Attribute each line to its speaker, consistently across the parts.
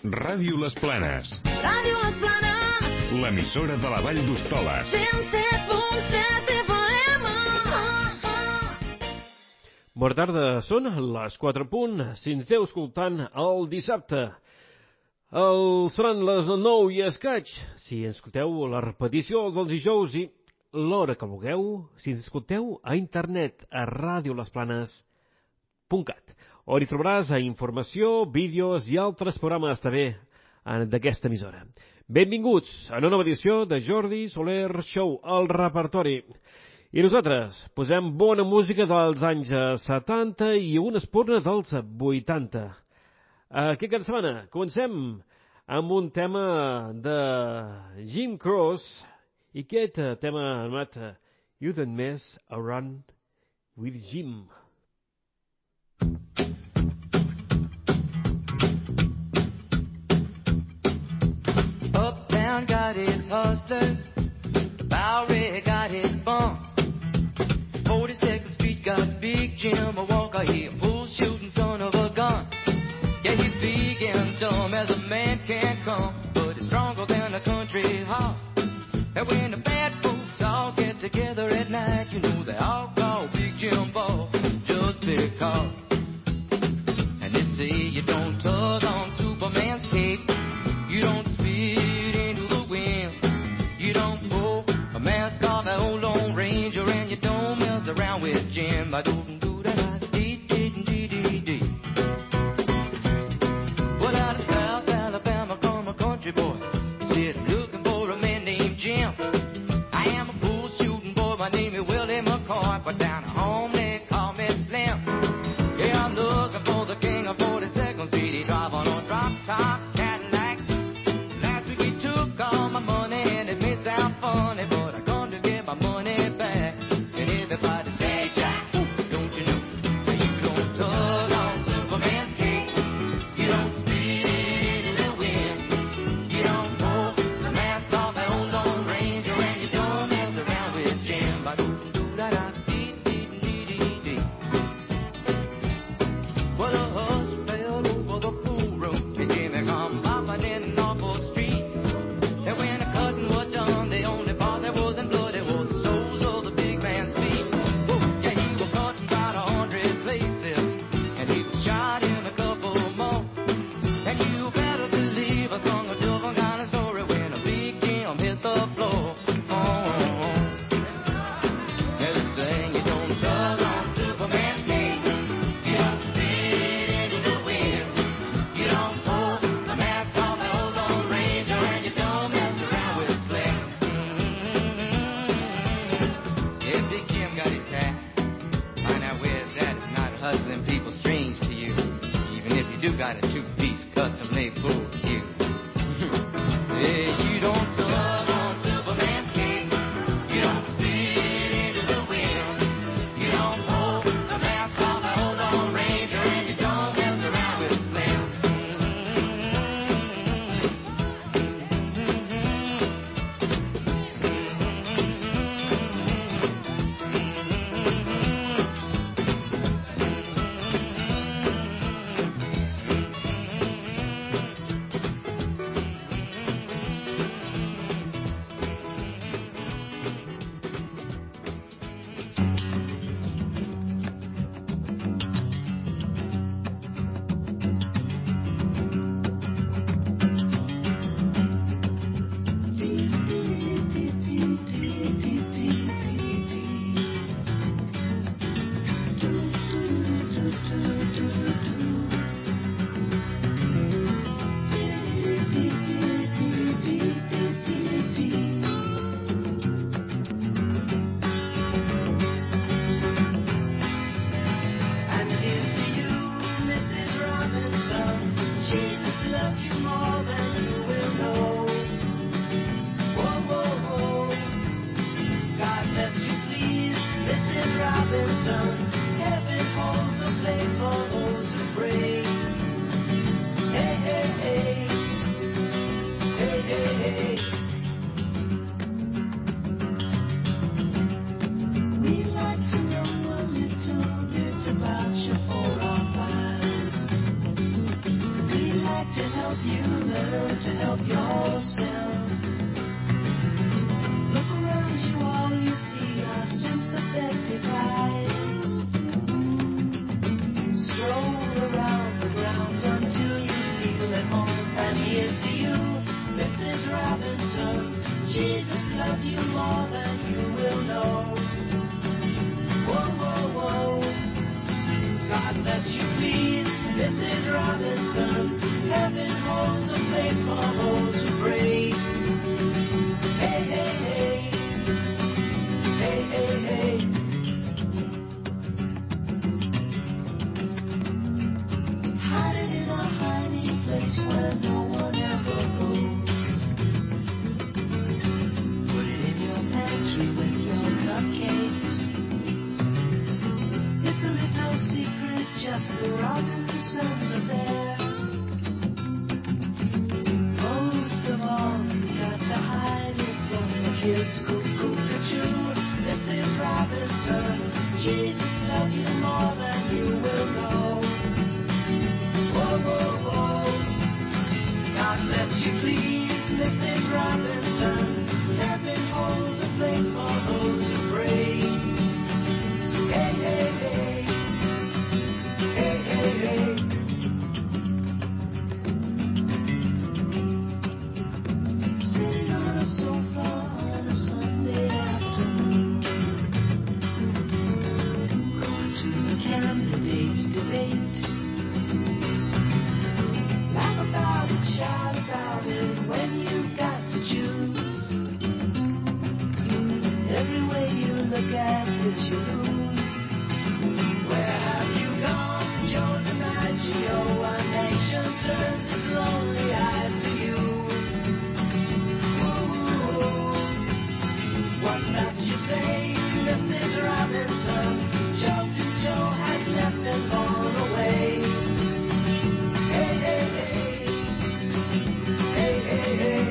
Speaker 1: Ràdio Les Planes.
Speaker 2: Ràdio Les Planes.
Speaker 1: L'emissora de la Vall d'Hostoles.
Speaker 2: 107.7 FM.
Speaker 3: Bona tarda, són les 4:00. Si ens esteu escoltant el dissabte, seran les 9 i escaig. Si ens escolteu la repetició dels dijous i l'hora que vulgueu, si ens escolteu a internet a radiolesplanes.cat, on hi trobaràs informació, vídeos i altres programes també d'aquesta emissora. Benvinguts a una nova edició de Jordi Soler Show, el repertori. I nosaltres posem bona música dels anys 70 i una espurna dels 80. Aquest cap de setmana comencem amb un tema de Jim Croce i aquest tema anomenat You Don't Mess Around with Jim.
Speaker 4: Uptown got its hustlers, the Bowery got its bums, 42nd Street got Big Jim, a Walker, he a bull shooting son of a gun. Yeah, he's big and dumb as a man can come, but he's stronger than a country horse. And when the bad folks all get together at night, you know they all call Big Jim Ball just because. And they say you don't tug on Superman's cape, you don't spit into the wind, you don't pull a mask off that old Lone Ranger, and you don't mess around with Jim. I don't do that. Well, out of South Alabama come a country boy, said looking for a man named Jim. I am a bull shooting boy, my name is Willie McCoy, but down at home they call me Slim. Yeah, I'm looking for the king of 42nd Street. He drive on a drop top Cadillac. Last week he took all my money and it may sound funny, but I come to get my money back. And everybody say, Jack, don't you know that you don't tug on Superman's cape, you don't spit into the wind, you don't pull the mask off that old Lone Ranger, and you don't mess around with Jim. I do da da dee dee dee dee dee. Well, a hush fell over the pool room, and Jimmy come popping in off the street. And when the cutting was done, the only part that wasn't bloody was the soles of the big man's feet. Yeah, he was cut in about 100 places, and he was shot in a couple more. And you better believe I sung a different kind of story when a Big Jim hit the floor. Yeah, they saying you don't tug on Superman's cape, you don't spit into the wind, you don't pull the mask off that old Lone Ranger, and you don't mess around with Slim. Yeah, Big Jim got his hat. Find out where it's at. It's not hustling people strange to you, even if you do got a two-piece custom-made bull cue. Yeah, you don't tug on Superman's cape, you don't spit into the wind, you don't pull the mask off that old Lone Ranger, and you don't mess around with Slim.
Speaker 5: And here's to you, Mrs. Robinson. Jesus loves you more than you will know. Whoa, whoa, whoa. God bless you, please, Mrs. Robinson. Heaven holds a place for those who pray. Hey, hey, hey. Hey, hey, hey. We'd like to know a little bit about you for our files. We'd like to help you learn to help yourself. Look around you, all you see are sympathetic eyes. Stroll around the grounds until you feel at home. And here's to you, Mrs. Robinson. Jesus loves you more than you will know. Whoa, whoa, whoa. God bless you, please, Mrs. Robinson. Heaven holds a place for those who pray. Hey, hey, hey. Hey, hey, hey. Hiding in a hiding place where no one ever goes. Put it in your pantry with your cupcakes. It's a little secret, just the Robinsons are there. Most of all, you got to hide it from the kids. Cuckoo-cuckoo, Mrs. Robinson. Jesus loves you more than you will know. Whoa, whoa, whoa. God bless you, please, Mrs. Robinson. Heaven holds a place for those who pray. Hey, hey, hey. Hey, hey, hey. Sitting on a sofa on a Sunday afternoon, going to the candidates' debate. Laugh about it, shout about it when you've got to choose. Every way you look at it, you lose. Where have you gone, Joe DiMaggio? A nation turns its lonely eyes to you. Ooh, what's that you say, Mrs. Robinson? Jolton Joe has left and gone away. Hey, hey, hey. Hey, hey, hey.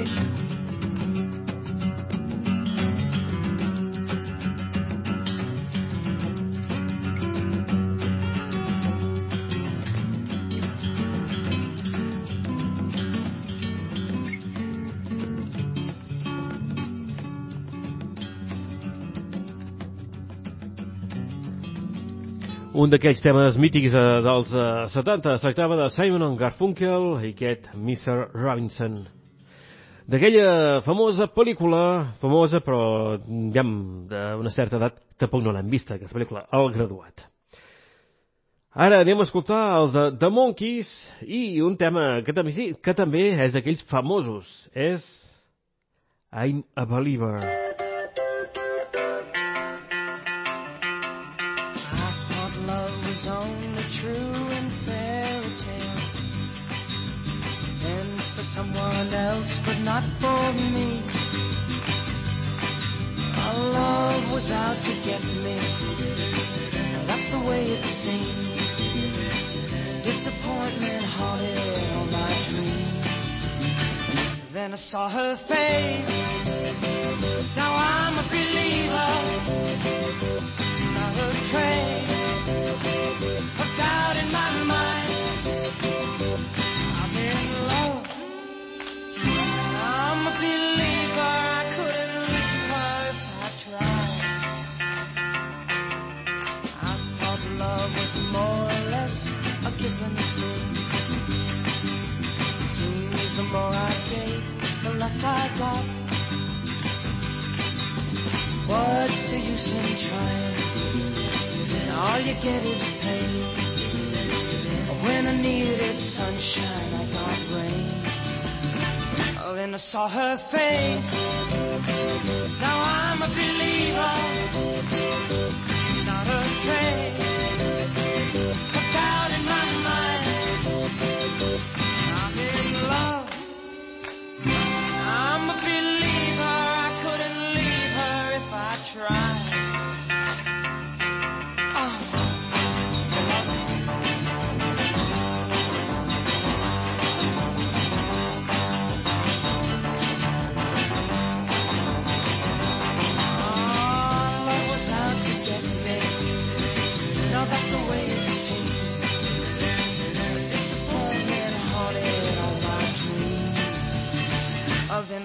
Speaker 3: Un d'aquells temes mítics dels 70 es tractava de Simon & Garfunkel i aquest Mr. Robinson. D'aquella famosa pel·lícula, famosa però ja d'una certa edat tampoc no l'hem vista, aquesta pel·lícula, El Graduat. Ara anem a escoltar els de The Monkees i un tema que també és d'aquells famosos, és I'm a Believer.
Speaker 5: Only true in fairy tales, and for someone else, but not for me. Our love was out to get me, that's the way it seemed. Disappointment haunted all my dreams. Then I saw her face, now I'm a believer. Not her trace of doubt in my mind. I'm in love. I'm a believer. I couldn't leave her if I tried. I thought love was more or less a given thing. Seems the more I gave, the less I got. What's the use in trying? All you get is pain. When I needed sunshine, I got rain. Oh, then I saw her face. Now I'm a believer. Not a trace of doubt in my mind. I'm in love. I'm a believer. I couldn't leave her if I tried.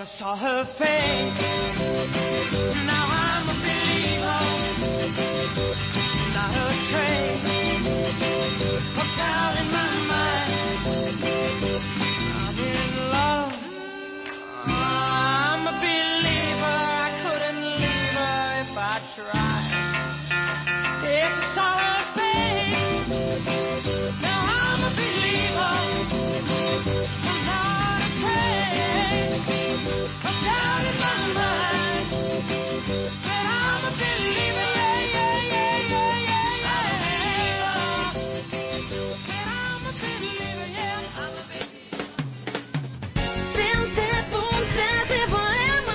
Speaker 5: I saw her face. Now I'm a believer, not a trace of doubt in my mind. I'm in love. I'm a believer. I couldn't leave her if I tried. It's a solid face. Now I'm a believer. I'm not a trace of doubt in my mind. Said I'm a believer. Yeah, yeah, yeah, yeah, yeah, yeah. Said I'm a believer. Yeah, I'm a believer.
Speaker 2: Siempre pulsate poema.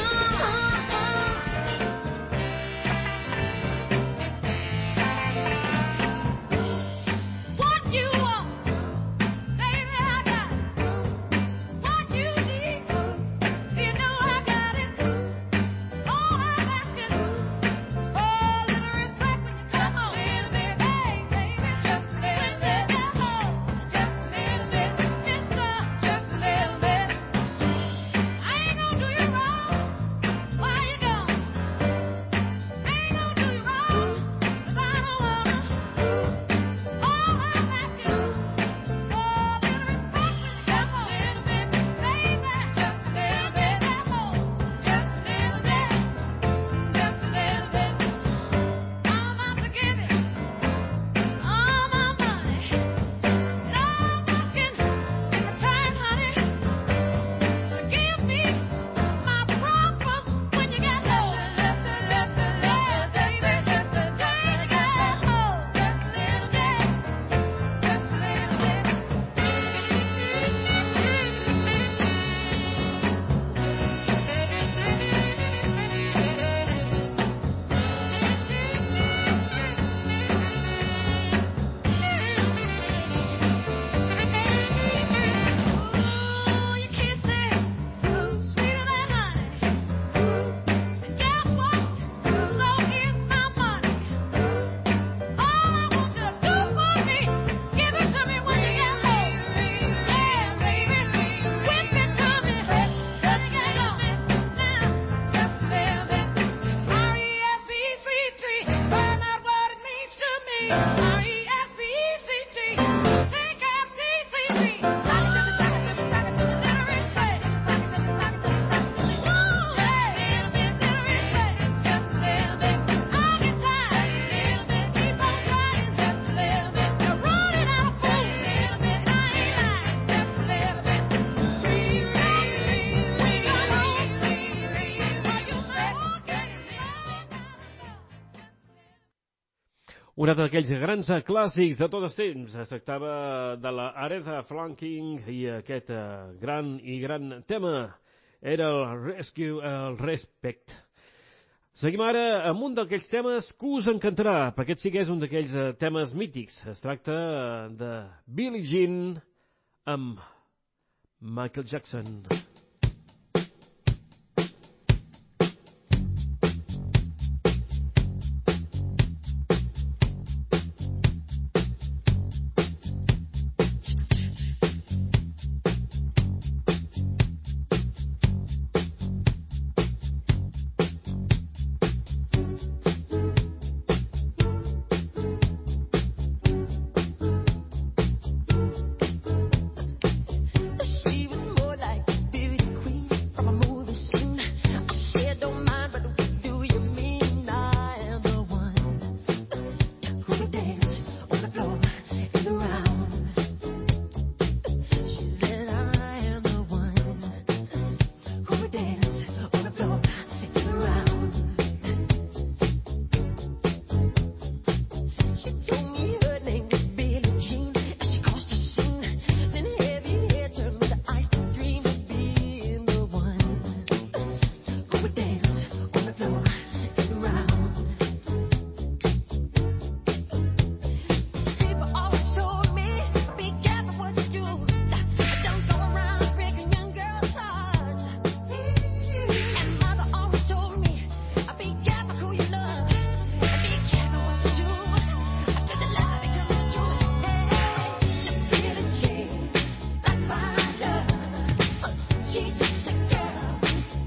Speaker 2: What you want, baby, I got it. What you need, you know I got it. All I'm asking is for a little respect when you come on. Just a little bit, hey, baby, just a little bit. Just a little bit, mister, just a little bit. I ain't gonna do you wrong while you're gone. I ain't gonna do you wrong 'cause I don't wanna. All I'm asking is for a little respect when you come on. Just a little bit, baby, just a little bit. Just a little bit, just a little bit. I'm about to give it all my money. And all I'm asking in return, honey, to give me my breakfast when you get home. Just a little bit, baby, just a little bit. Just a little bit, just a little bit. Ooh, your kisses, sweeter than honey. And guess what? So is my money. All I want you to do for me, give it to me when you get home. Yeah, baby, whip it to me when you get home. Now, just a little bit. R-E-S-P-E-C-T, find out what it means to me. R-E-S-P-E-C-T, take F-C-C-T. Sock it to me, sock it to me, sock it to me, little respect. Sock it to me, sock it to me, sock it to me. Ooh, hey, little bit, little respect. Just a little bit. I'll get tired. Little bit, keep on trying. Just a little bit. You're running out of food. Little bit, I ain't lying. Just a little bit. When you're home, what you say? Okay,
Speaker 3: Un altre d'aquells grans clàssics de tots els temps. Es tractava de la Aretha Franklin i aquest gran tema era el Respect. Seguim ara amb un d'aquells temes que us encantarà, perquè aquest sí que és un d'aquells temes mítics. Es tracta de Billie Jean amb Michael Jackson.
Speaker 6: She was more like beauty queen from a movie scene. I said, don't mind, but what do you mean? I am the one who would dance on the floor and around. She said, I am the one who would dance on the floor and around. She told me her name was Billie Jean as she crossed the scene. Then heavy hair turned with the ice to dream of being the one who would dance on the floor and around. People always told me, be careful what you do. Don't go around breaking young girls' hearts. And mother always told me, be careful who you love. And be careful what you do. Till the love becomes true. Hey, Billie Jean, like my love. She's just a girl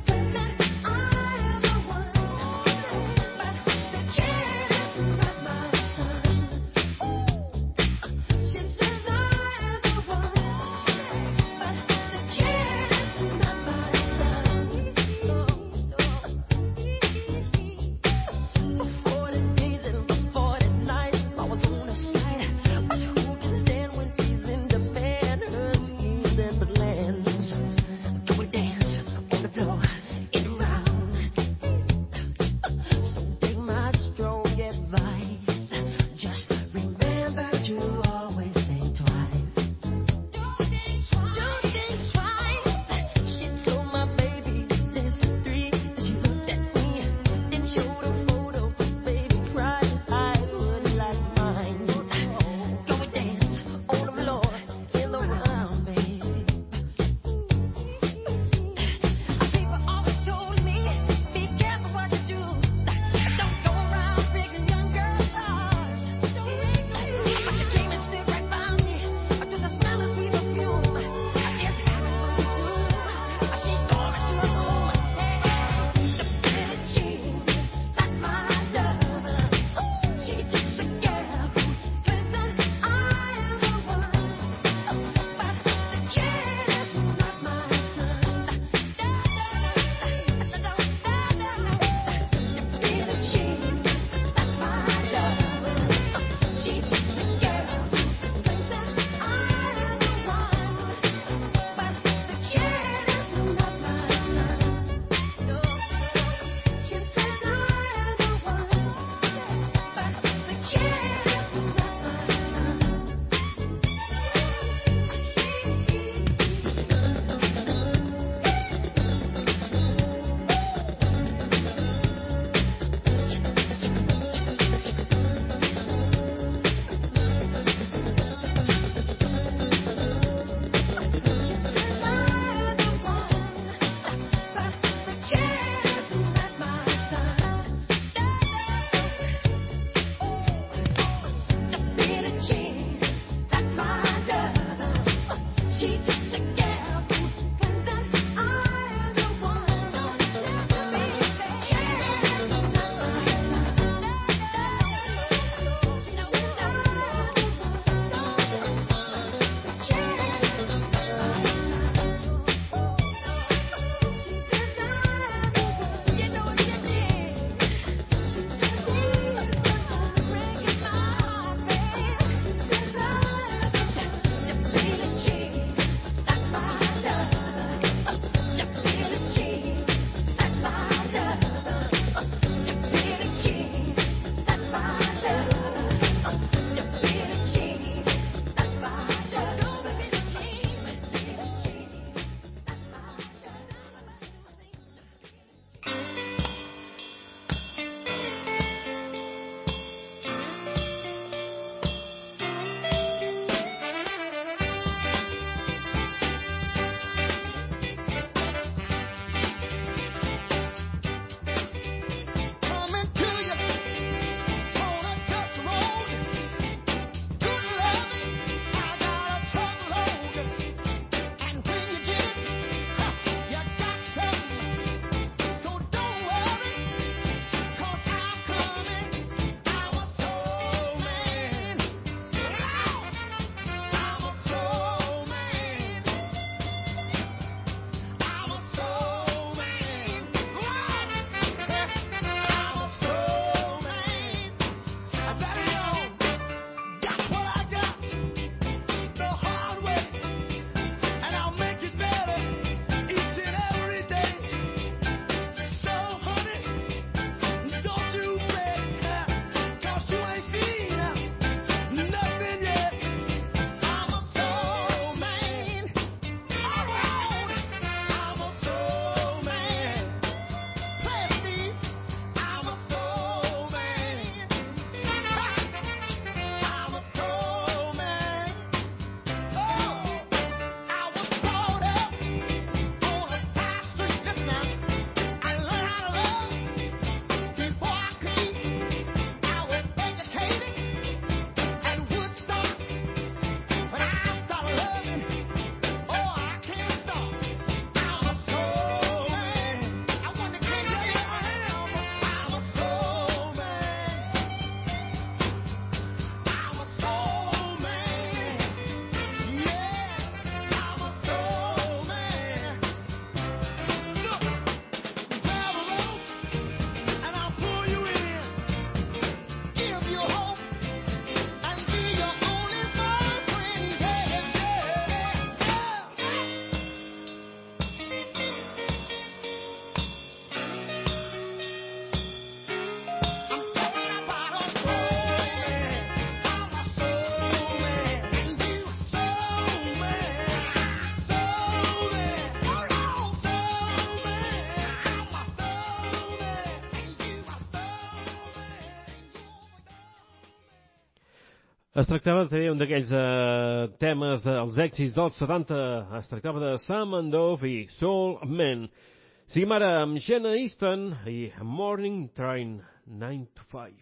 Speaker 3: Es tractava també un d'aquells temes dels èxits dels 70. Es tractava de Sam and Dove i Soul Man. Seguim ara amb Jenna Easton i Morning Train 9 to 5.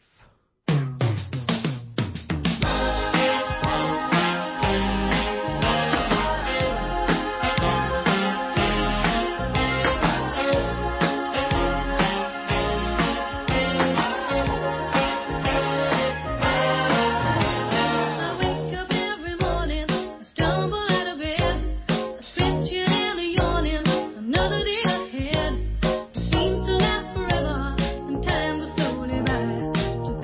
Speaker 2: I wake up every morning, I stumble out of bed, stretching and yawning, another day ahead. Seems to last forever, and time goes slowly by. So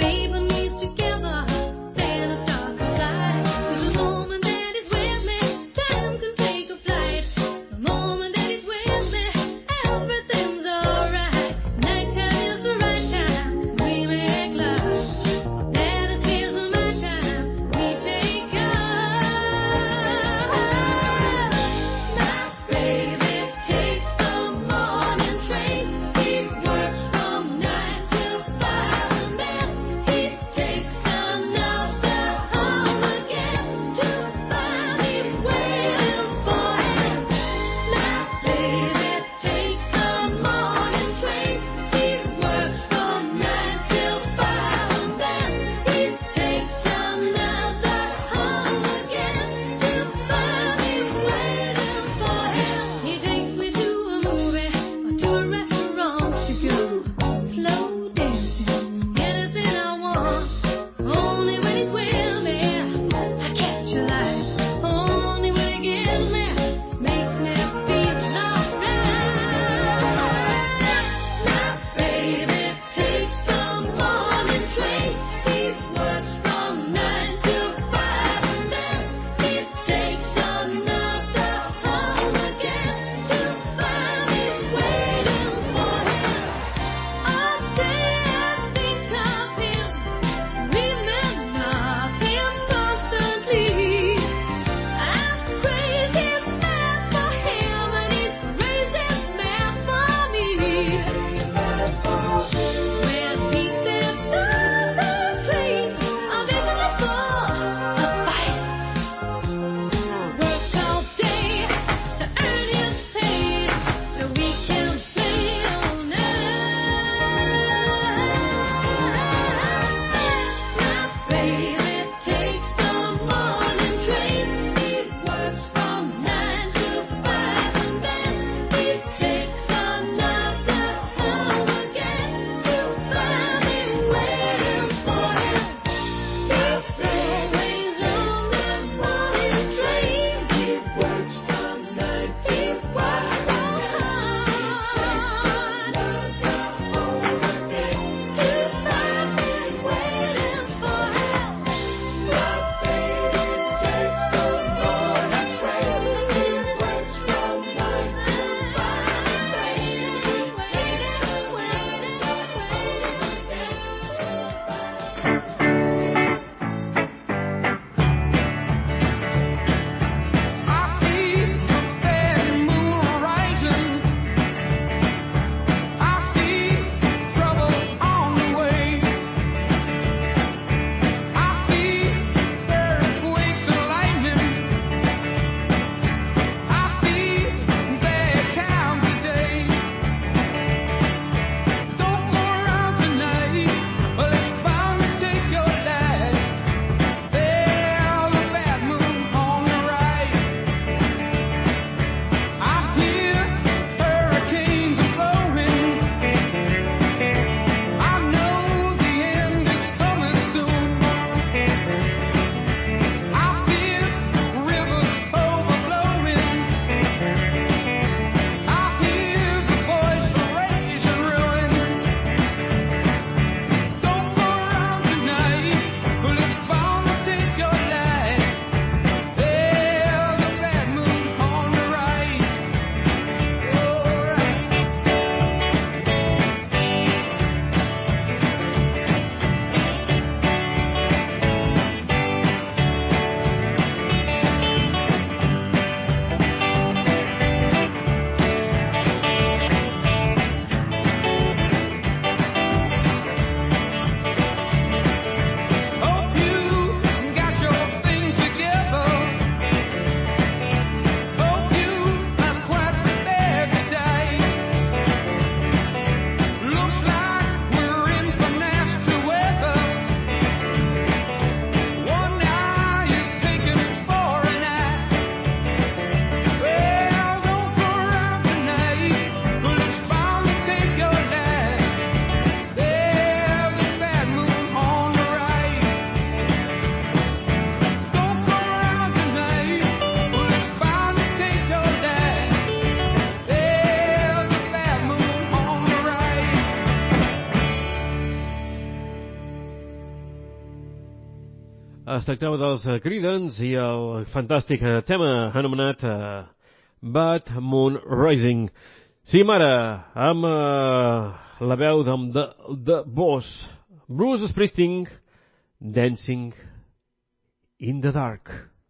Speaker 3: Es tractava dels Creedence i el fantàstic tema anomenat Bad Moon Rising. Seguim ara amb la veu de Boss, Bruce Springsteen, Dancing in the Dark.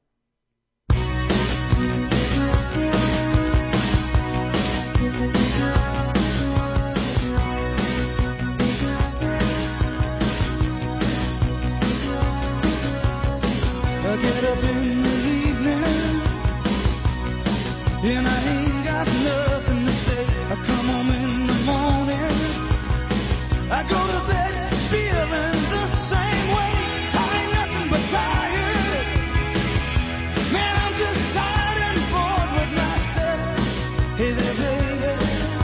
Speaker 7: I get up in the evening and I ain't got nothing to say. I come home in the morning, I go to bed feeling the same way. I ain't nothing but tired. Man, I'm just tired and bored with myself. Hey there, baby,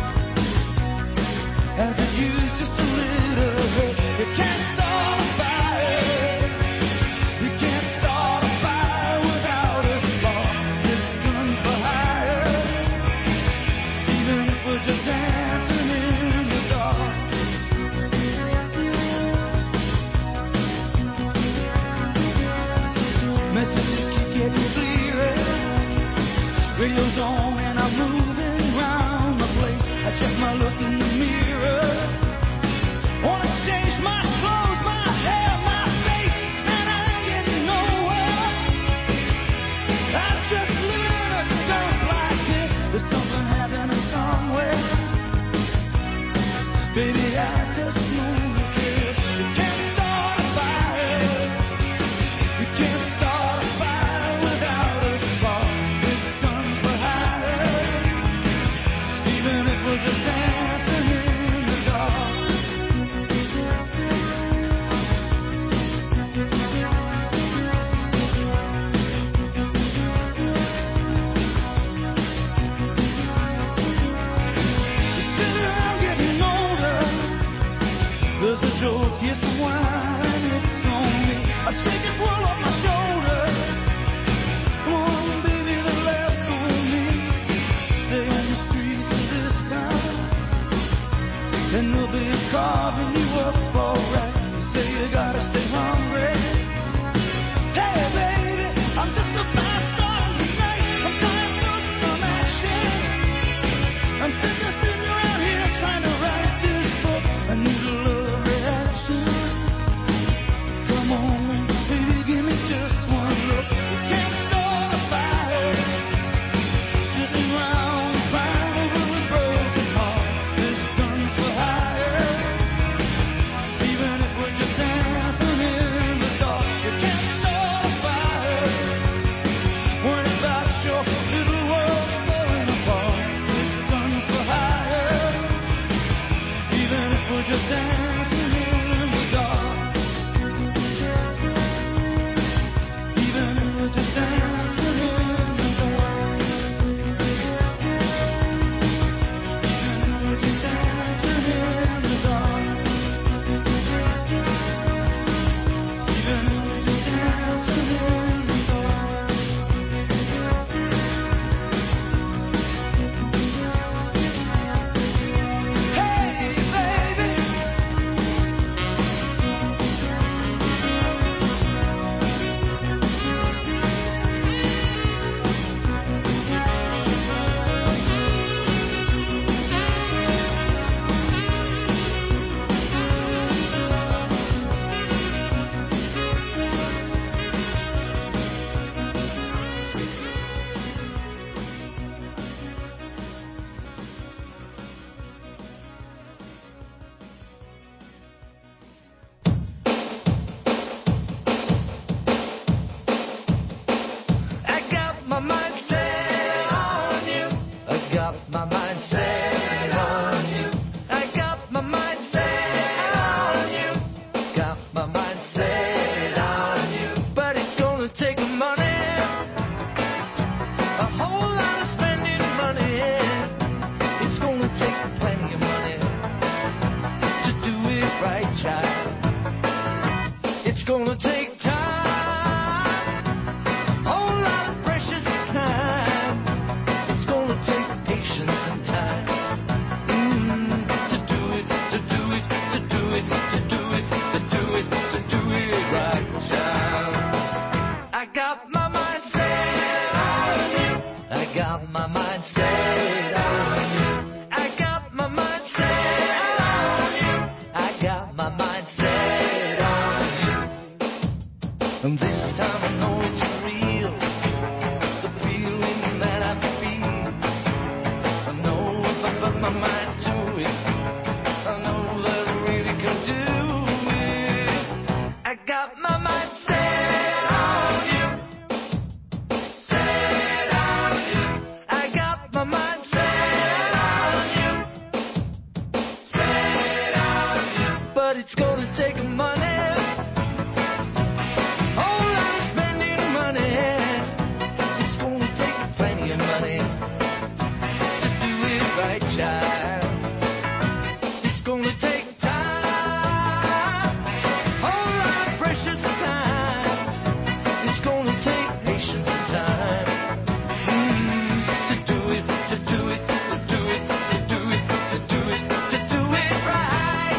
Speaker 7: I could use just a little help. You can't start a fire. You can't start a fire without a spark. This gun's for hire. Even if we're just dancing in the dark. Messages keep getting clearer. Radio's on and I'm moving around the place. I check my look in the mirror. Wanna change my clothes, my hair, my face, and I ain't getting nowhere. I'm just living in a dump like this. There's something happening somewhere. Baby, I just know this. You can't start a fire. You can't start a fire without a spark. This gun's for hire. Even if we're just dancing in the dark. Still around getting older. There's a joke, here's the wine, it's on me. A shaking roll off my shoulders. Come on, baby, the laughs on me. Stay on the streets of this town, and they'll be carving you up alright. You say you gotta stay hungry. Hey, baby, I'm just about starting tonight. I'm dying for some action. I'm sitting around here trying to write this book. I need a love reaction. Come on, baby, give me just one look. You can't start a fire. Sitting around crying over a broken heart. This gun's for hire. Even if we're just dancing in the dark. You can't start a fire. Worry about your little world falling apart. This gun's for hire. Even if we're just dancing in the dark. Even if we're just dancing in the dark. Even if we're just dancing in the dark. Even if we're just dancing in the dark. Hey, baby. I got my mind set on you. I got my mind set on you. I got my mind set on you. Got my mind set on you. But it's gonna take money. A whole lot of spending money. It's gonna take plenty of money to do it right, child. It's gonna take time. Whole lot of precious time. It's gonna take patience and time. it's gonna take money. Whole lot of spending money. It's gonna take plenty of money to do it right, child. It's gonna take time, whole lot of precious time. It's gonna take patience and time to do it, to do it, to do it, to do it, to do it, to do it right.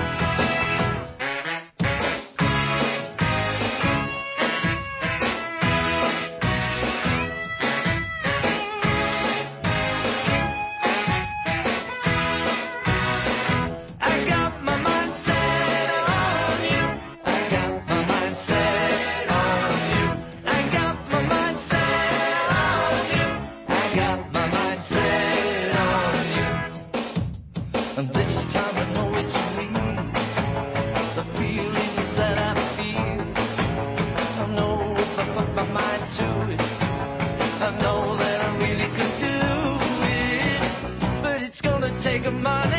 Speaker 7: I got my mind set on you. I got my mind set on you. I got my mind set on you. I got my mind set on you. And this time I know it's me. The feelings that I feel. I know if I put my mind to it, I know that I really could do it. But it's gonna take money.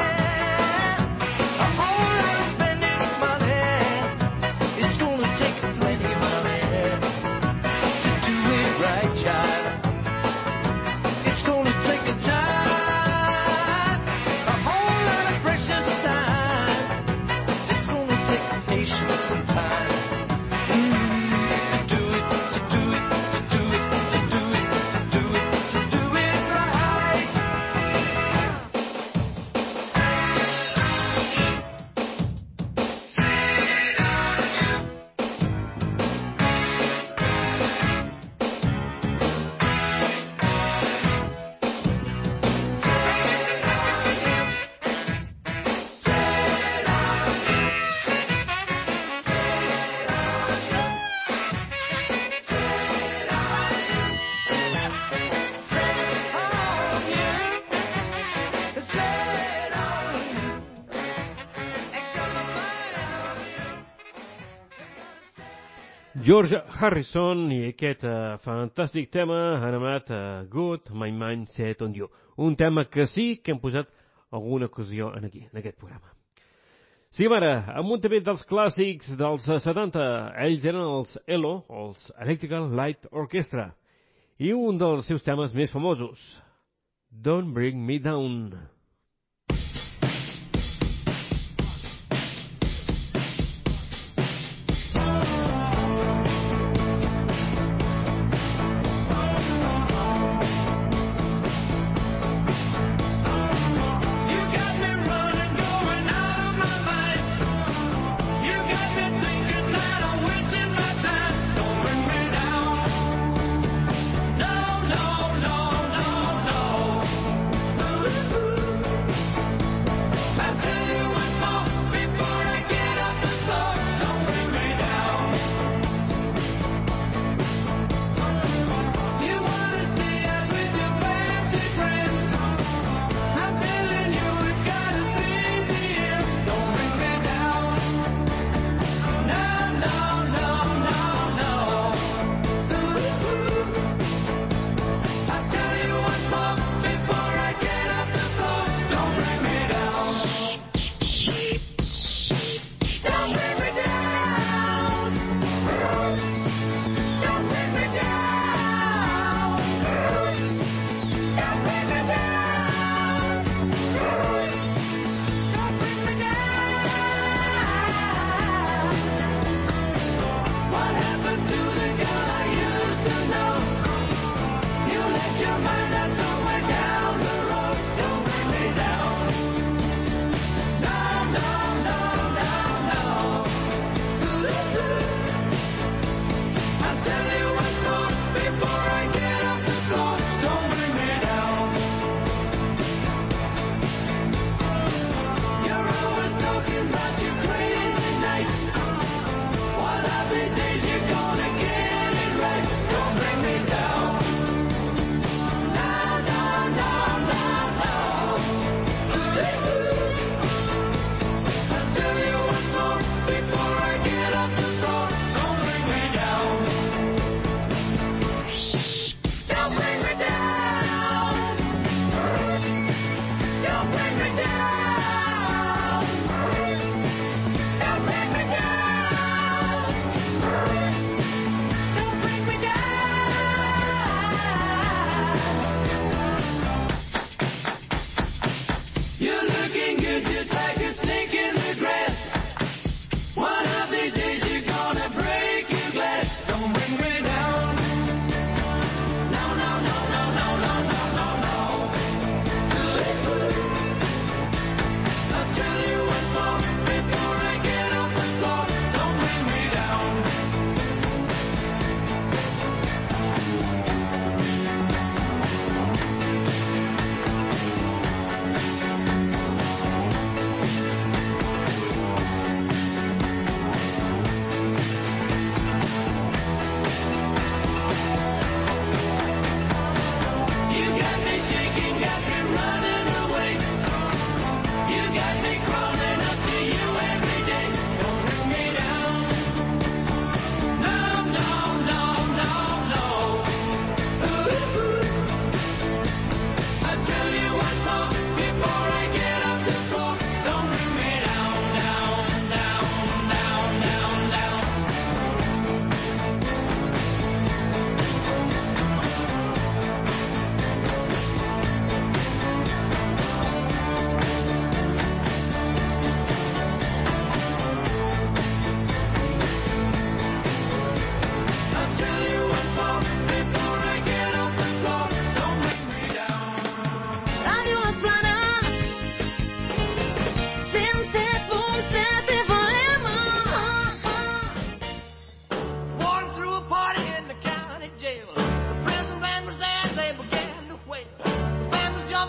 Speaker 7: A whole lot of spending money. It's gonna take plenty of money to do it right, child. It's gonna take a time, a whole lot of precious time. It's gonna take patience and time to do it, to do it, to do it, to do it, to do it, to do it right.
Speaker 3: George Harrison i aquest fantàstic tema anomenat Good My Mind Set On You. Un tema que sí que hem posat alguna ocasió aquí, en aquest programa. Seguim ara amb un també dels clàssics dels 70. Ells eren els ELO, els Electrical Light Orchestra, i un dels seus temes més famosos, Don't Bring Me Down.
Speaker 7: You got me running, going out of my mind. You got me thinking that I'm wasting my time. Don't bring me down. No, no, no, no, no. Ooh, ooh.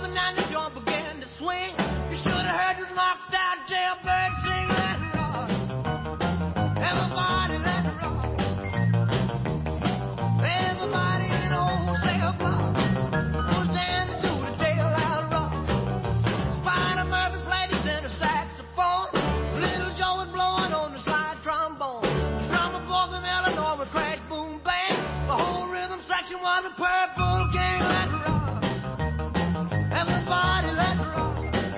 Speaker 5: jumping and the joint began to swing. You should have heard the knocked out jailbird sing, let it rock. Everybody let it rock. Everybody in the old cell block was dancing to the jailhouse rock. Spider Murphy played his tenor saxophone. Little Joe was blowing on the slide trombone. The drummer boy from Illinois would crash, boom, bang. The whole rhythm section was a Purple Gang. Let it rock. Everybody let it rock.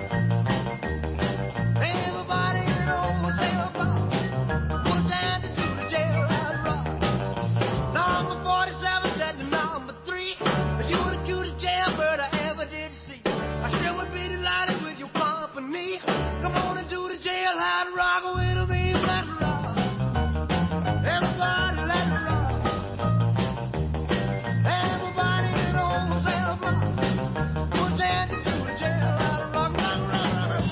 Speaker 5: Everybody in the old cell block was dancing to the jailhouse rock. Number 47 said to number 3, you were the cutest jailbird I ever did see. I sure would be delighted with your company. Come on and do the jailhouse rock with me. Let it rock. Everybody let it rock. Everybody in the old cell block was dancing to the jailhouse rock. Rock, rock, rock.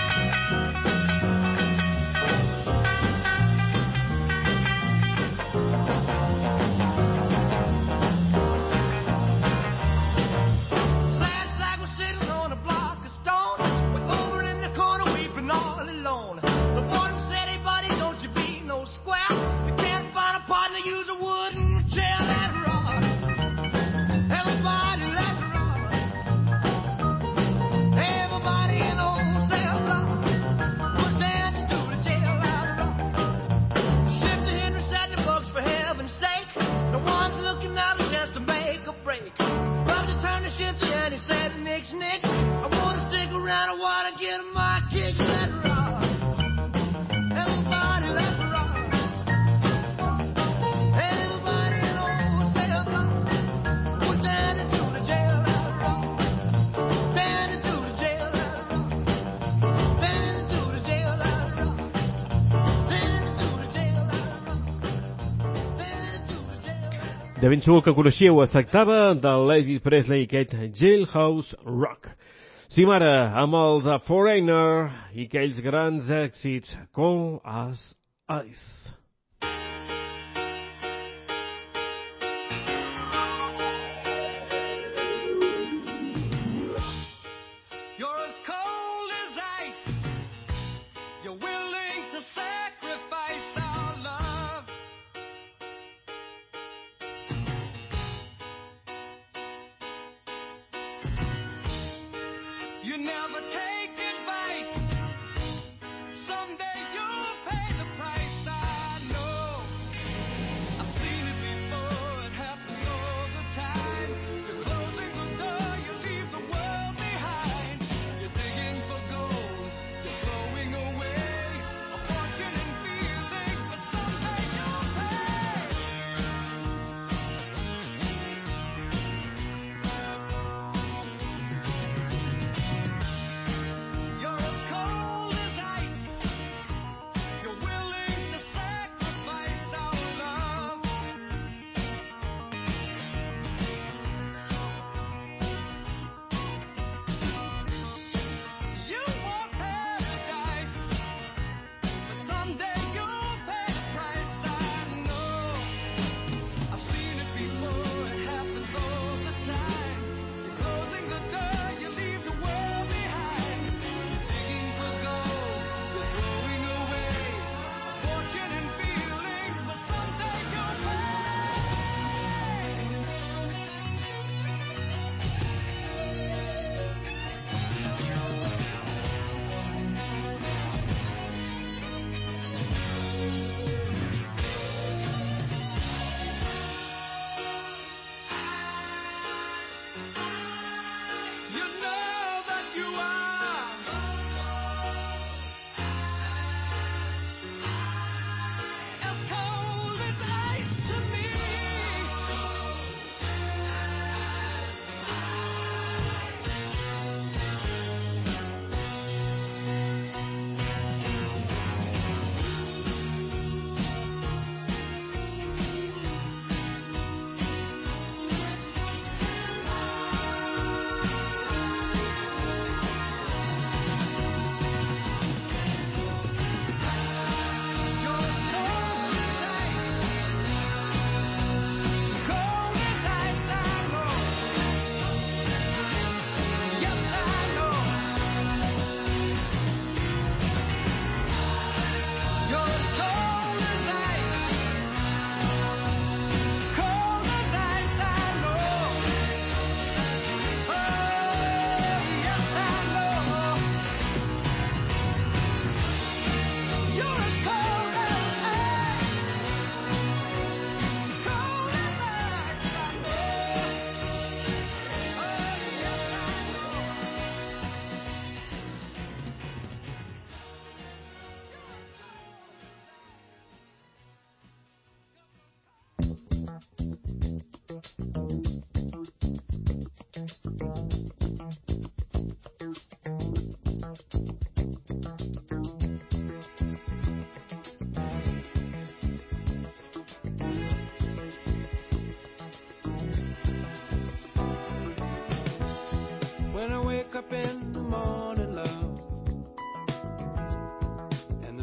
Speaker 5: Sad sack was sitting on a block of stone, with over in the corner weeping all alone. The warden said, hey buddy, don't you be no square. You can't find a partner, use a wooden chair. Let it rock. Everybody let it rock. Everybody in the old cell block was dancing to the jailhouse rock. Shifter Henry said the books, for heaven's sake. No one's looking out a chance to make a break. Bugsy turned to Shifty and he said, nix, nix. I wanna stick around, I wanna get my kicks. Let it rock. Everybody let it rock. Everybody in the old cell block was dancing to the jailhouse rock. Dancing to the jailhouse rock. Dancing to the jailhouse rock. Dancing to the jailhouse rock. Dancing to the jailhouse rock.
Speaker 3: De ben segur que coneixíeu, es tractava de l'Elvis Presley, aquest Jailhouse Rock. Seguim ara amb els Foreigner i aquells grans èxits, Cold as Ice.
Speaker 7: You're as cold as ice. You're willing to sacrifice our love. You never take advice. Someday you'll pay the price. I know. I've seen it before. It happens all the time. You're closing the door. You leave the world behind. You're digging for gold. You're throwing away a fortune and feeling, but someday you'll pay.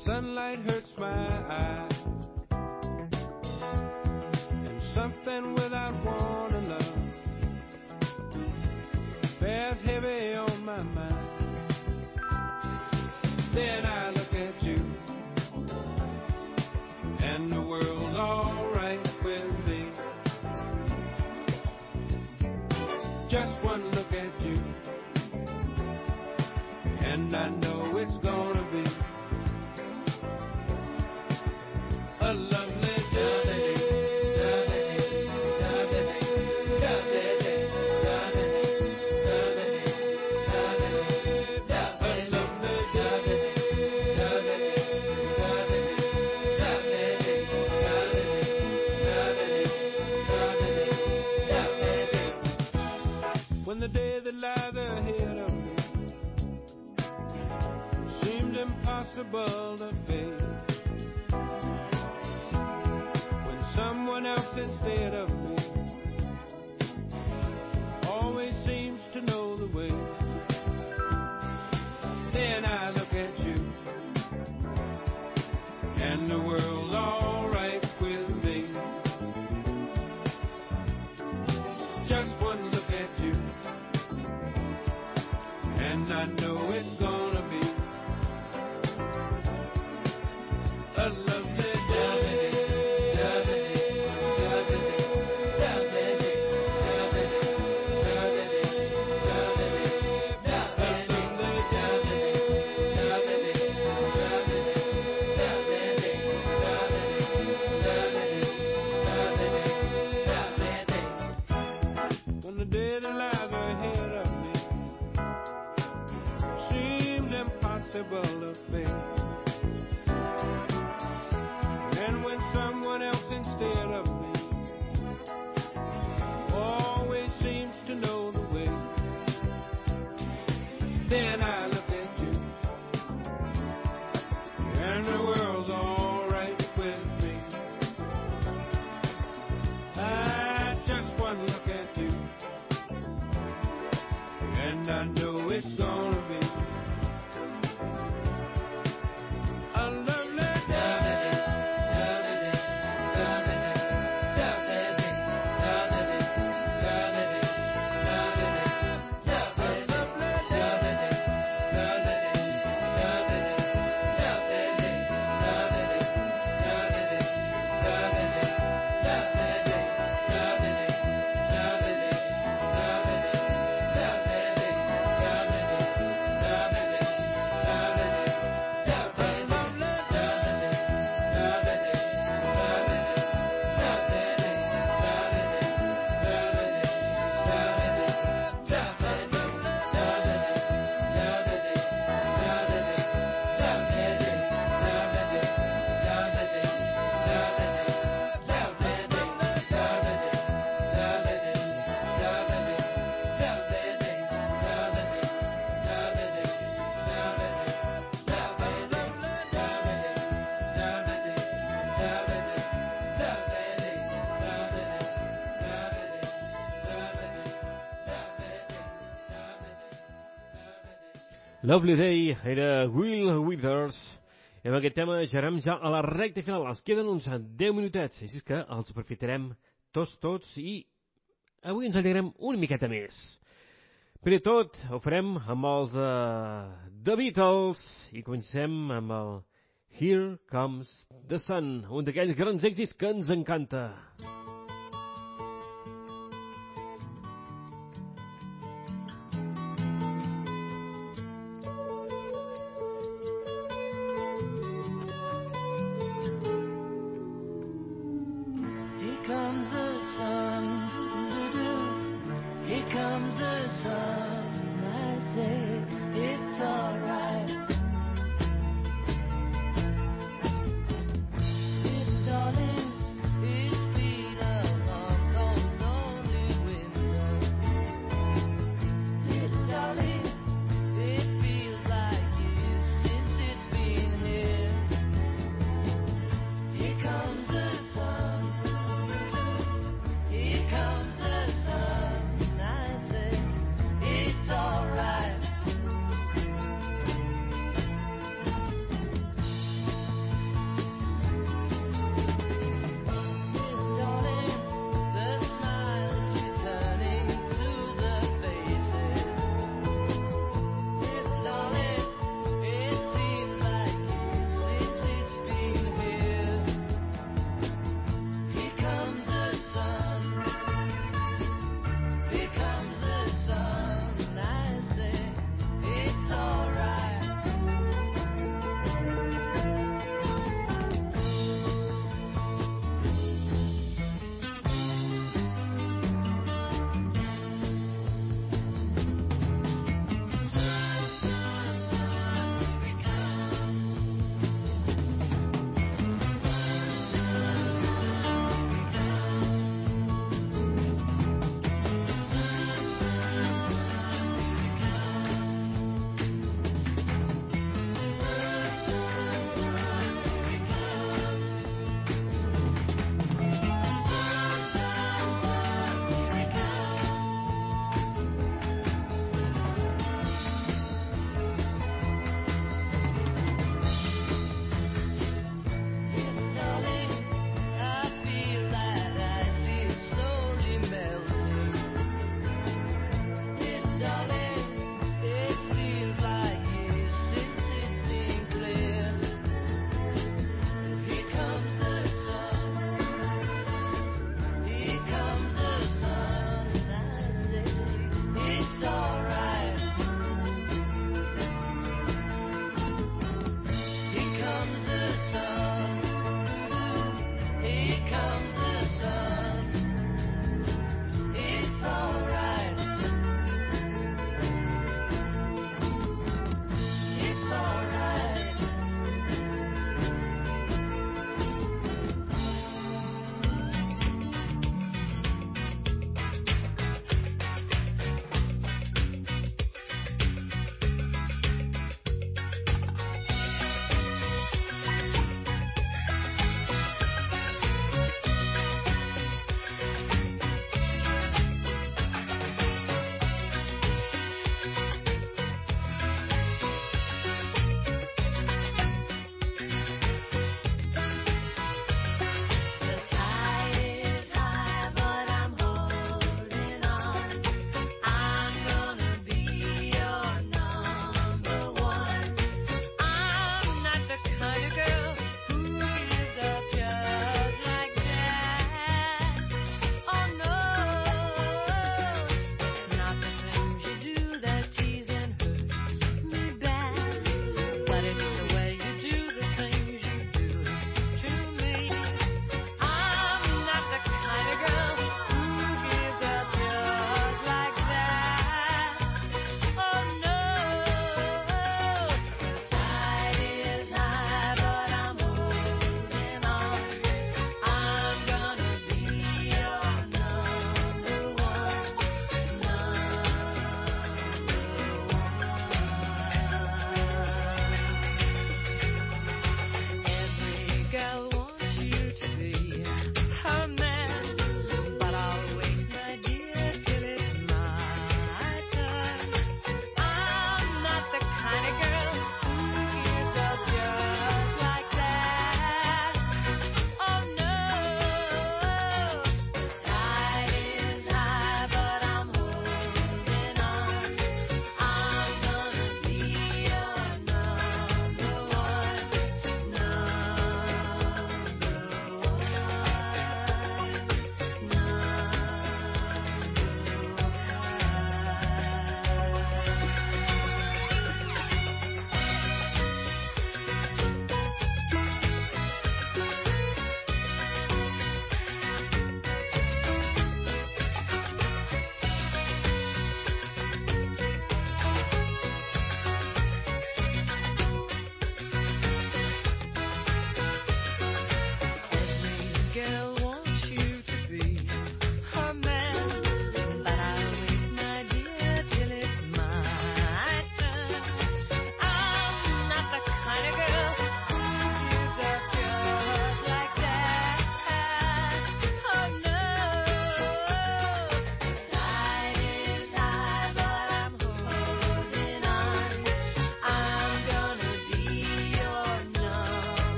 Speaker 8: sunlight hurts my eyes, and something without wanting love bears heavy on my mind. Then I look at you, and the world's alright with me. Just one look at you, and I know it's gonna be a lovely day. When the day that lies ahead of me seems impossible to face, when someone else instead of me always seems to know the way, then I look at you, and the world's alright with me. Just one look at you, and I know it's gonna be a lovely day. When the day that lies ahead of me seems impossible to face, and when someone else instead of me always seems to know the way, then I look at you, and the world's alright with me. I just one look at you, and I know it's gonna be a lovely day.
Speaker 3: Lovely Day era Will Withers. I amb aquest tema ja anem ja a la recta final. Els queden uns 10 minutets, així és que els aprofitarem tots i avui ens alegrem una miqueta més. Primer de tot, ho farem amb els The Beatles i comencem amb el Here Comes the Sun, un d'aquells grans èxits que ens encanta.
Speaker 5: Here comes the sun, here comes the sun. I say it's alright. Little darling, it's Peter.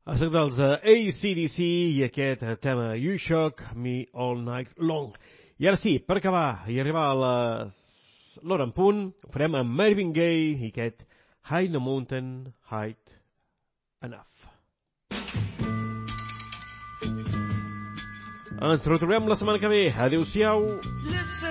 Speaker 3: El soc dels AC/DC i aquest tema You Shock Me All Night Long. I ara sí, per acabar i arribar a l'hora en punt, ho farem amb Marvin Gaye i aquest High No Mountain Height Enough. Ens retrobem la setmana que ve. Adéu-siau.
Speaker 7: Listen.